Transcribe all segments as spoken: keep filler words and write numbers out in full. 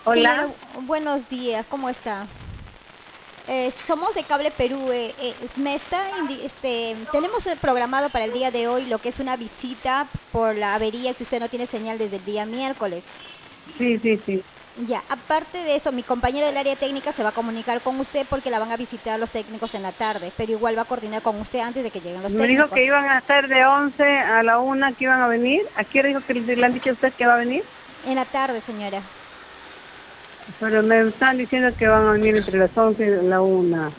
Señora, Hola, buenos días, ¿cómo está? Eh, somos de Cable Perú. Eh, eh, me está indi- este, tenemos eh, programado para el día de hoy lo que es una visita por la avería que usted no tiene señal desde el día miércoles. sí, sí, sí. Ya, aparte de eso, mi compañera del área técnica se va a comunicar con usted porque la van a visitar los técnicos en la tarde, pero igual va a coordinar con usted antes de que lleguen los Me dijo que técnicos. iban a estar de once a la una que iban a venir. ¿A qué hora dijo que le han dicho a usted que va a venir? En la tarde, señora. Pero me están diciendo que van a venir entre las once y la una.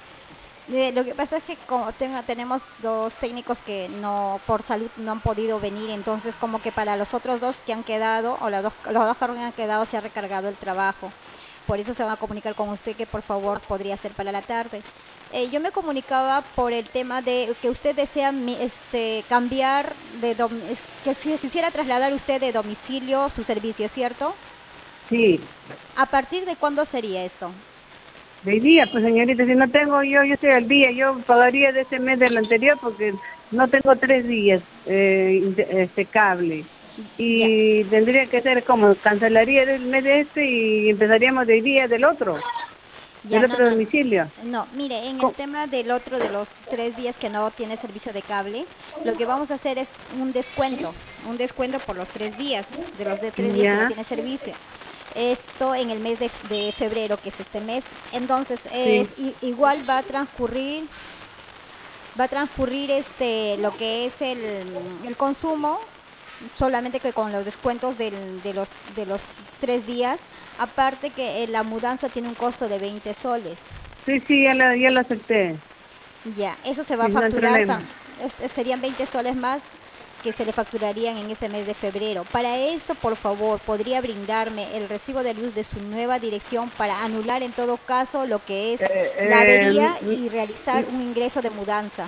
Eh, lo que pasa es que como tenga- tenemos dos técnicos que no por salud no han podido venir, entonces como que para los otros dos que han quedado, o las dos, los dos que han quedado, se ha recargado el trabajo. Por eso se van a comunicar con usted que por favor podría ser para la tarde. Eh, yo me comunicaba por el tema de que usted desea mi- este, cambiar de dom- es- que si quisiera trasladar usted de domicilio su servicio, ¿cierto? Sí, ¿A partir de cuándo sería esto? de día, pues señorita, si no tengo yo, yo estoy al día. Yo pagaría de ese mes del anterior porque no tengo tres días eh, inte- este cable. Ya. Y tendría que ser como, cancelaría el mes de este y empezaríamos de día del otro, Ya, del no, otro no, no. domicilio. No, mire, en el ¿Cómo? tema del otro de los tres días que no tiene servicio de cable, lo que vamos a hacer es un descuento, un descuento por los tres días, de los de tres días que no Ya, tiene servicio. Esto en el mes de, de febrero, que es este mes. Entonces, sí. es i- igual va a transcurrir, va a transcurrir este lo que es el, el consumo, solamente que con los descuentos del- de, los, de los tres días, aparte que eh, la mudanza tiene un costo de veinte soles. Sí, sí, ya la, ya la acepté. Ya, eso se va a Sí, no hay facturar, problema. tam- este, serían veinte soles más que se le facturarían en este mes de febrero. Para esto, por favor, podría brindarme el recibo de luz de su nueva dirección para anular en todo caso lo que es Eh, la eh, avería mm, y realizar mm, un ingreso de mudanza.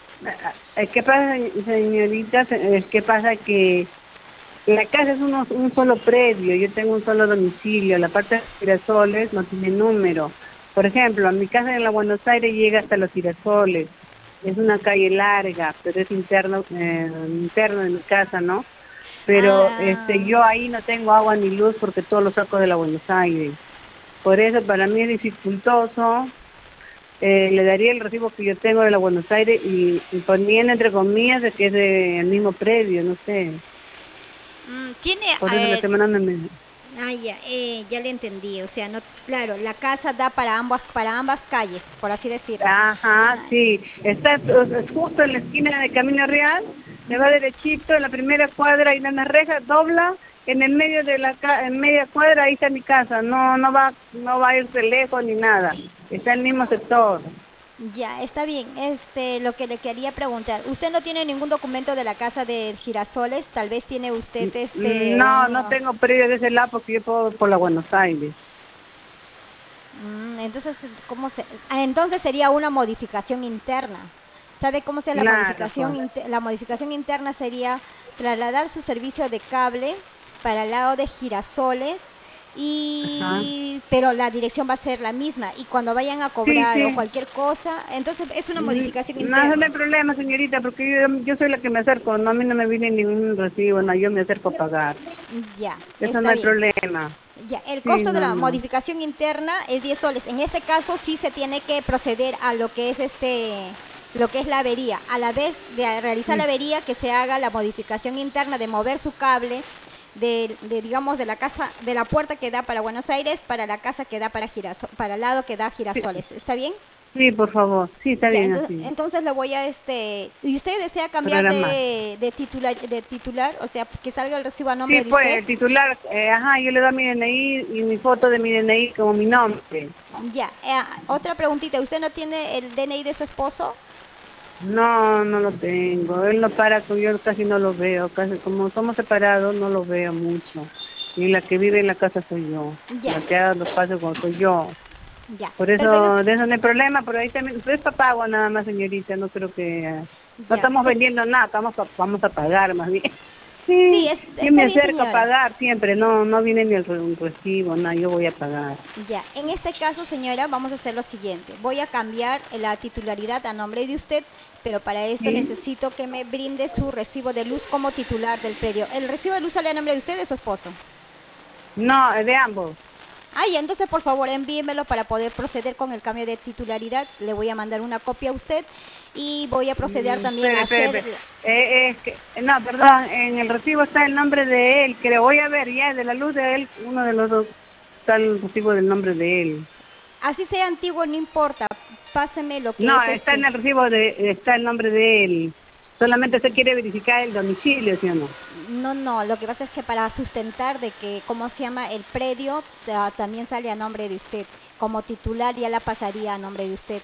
eh, ¿Qué pasa, señorita? Eh, ¿Qué pasa? Que la casa es uno, un solo predio, yo tengo un solo domicilio, la parte de los girasoles no tiene número. Por ejemplo, a mi casa en la Buenos Aires llega hasta los girasoles. Es una calle larga, pero es interno, eh, interno de mi casa, ¿no? Pero este, Ah, yo ahí no tengo agua ni luz porque todo lo saco de la Buenos Aires. Por eso para mí es dificultoso. Eh, le daría el recibo que yo tengo de la Buenos Aires y, y poniendo entre comillas de que es del mismo predio, no sé. mm, tiene, Por eso le eh, estoy mandando el mensaje. ah, ya, eh, ya le entendí. O sea, no, claro, la casa da para ambas, para ambas calles, por así decirlo. Ajá, sí. Está es justo en la esquina de Camino Real, se va derechito, en la primera cuadra hay una reja, dobla, en el medio de la ca en media cuadra ahí está mi casa. No, no va, no va a irse lejos ni nada. Está en el mismo sector. Ya, está bien. Este, lo que le quería preguntar, ¿usted no tiene ningún documento de la casa de Girasoles? Tal vez tiene usted este No, un no uh, tengo predio de ese lado porque yo puedo por la Buenos Aires. mm, entonces, ¿cómo se? Ah, entonces sería una modificación interna. ¿Sabe cómo sea la Claro, modificación? pues. inte- La modificación interna sería trasladar su servicio de cable para el lado de Girasoles, Ajá. y pero la dirección va a ser la misma, y cuando vayan a Sí, cobrar o sí. cualquier cosa, entonces es una Mm, modificación No, no hay interna. problema, señorita, porque yo, yo soy la que me acerco. No, a mí no me viene ningún recibo, no, yo me acerco a pagar. Ya, Eso no está hay bien. problema. Ya, el Sí, costo de no, la no. modificación interna es diez soles. En este caso sí se tiene que proceder a lo que es este lo que es la avería. A la vez de realizar la Sí, avería, que se haga la modificación interna de mover su cable de, de, digamos de la casa de la puerta que da para Buenos Aires para la casa que da para Girasol, para el lado que da sí, Girasoles. ¿Está bien? sí, por favor. Sí, está Ya, bien entonces, así. entonces le voy a este. ¿Y usted desea cambiar Programar. de, de titular, de titular? O sea, que salga el recibo a Sí, nombre de pues, usted. el titular, eh, ajá, yo le doy mi D N I y mi foto de mi D N I como mi nombre. Ya, eh, otra preguntita, ¿usted no tiene el D N I de su esposo? No, no lo tengo. Él no para, con- yo casi no lo veo. Casi, como somos separados, no lo veo mucho. Y la que vive en la casa soy yo. Ya, La que haga los pasos con soy yo. ya, Por eso, perfecto. de eso no hay problema, pero ahí también, pues es para pago nada más, señorita, no creo que, eh, no Ya, estamos es- vendiendo nada, estamos a- vamos a pagar más bien. sí, Sí, es- yo está me bien, acerco a señora. pagar siempre, no, no viene ni el re- un recibo, nada, yo voy a pagar. Ya, en este caso, señora, vamos a hacer lo siguiente. Voy a cambiar la titularidad a nombre de usted, pero para esto Sí, necesito que me brinde su recibo de luz como titular del predio. ¿El recibo de luz sale a nombre de usted o de su esposo? no, es de ambos. Ay, entonces por favor envíemelo para poder proceder con el cambio de titularidad. Le voy a mandar una copia a usted y voy a proceder Mm, también espere, a espere, hacer... espere. Eh, es que, no, perdón, en el recibo está el nombre de él, creo. Voy a ver ya, de la luz de él, uno de los dos está el recibo del nombre de él. Así sea antiguo, no importa. Páseme lo que No, es está en este... el recibo, de, está el nombre de él. Solamente se quiere verificar el domicilio, ¿sí o no? No, no, lo que pasa es que para sustentar de que, ¿cómo se llama? El predio ta- también sale a nombre de usted. Como titular ya la pasaría a nombre de usted.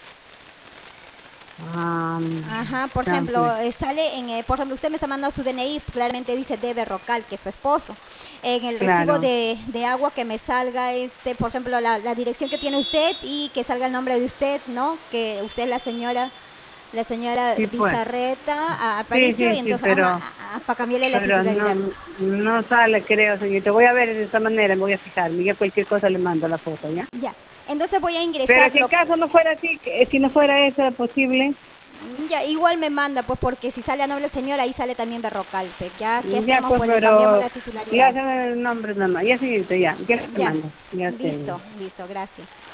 Ah, Ajá, por ya, pues. ejemplo, eh, sale en, eh, por ejemplo, usted me está mandando su D N I, claramente dice Debe Rocal, que es su esposo. En el recibo Claro. de, de agua que me salga, este, por ejemplo, la, la dirección que tiene usted y que salga el nombre de usted, ¿no? Que usted es la señora, la señora Sí, pues. Bizarreta a Sí, Aparicio, y sí, sí, entonces, pero, ajá, para cambiarle la pero titularidad. no, no sale, creo, señorita. Voy a ver de esta manera, me voy a fijar. Miguel, cualquier cosa le mando la foto, ¿ya? Ya, entonces voy a Pero ingresar si en lo que... caso no fuera así, que- si no fuera eso posible, Ya, igual me manda, pues porque si sale a nombre del señor, ahí sale también Berrocal. Pues, ya, ¿qué ya, hacemos? pues, Pues le cambiamos pero la le titularidad. hacen el nombre nada más. Ya, señorita, ya. Ya te Ya, mando. Ya te. listo, listo, gracias.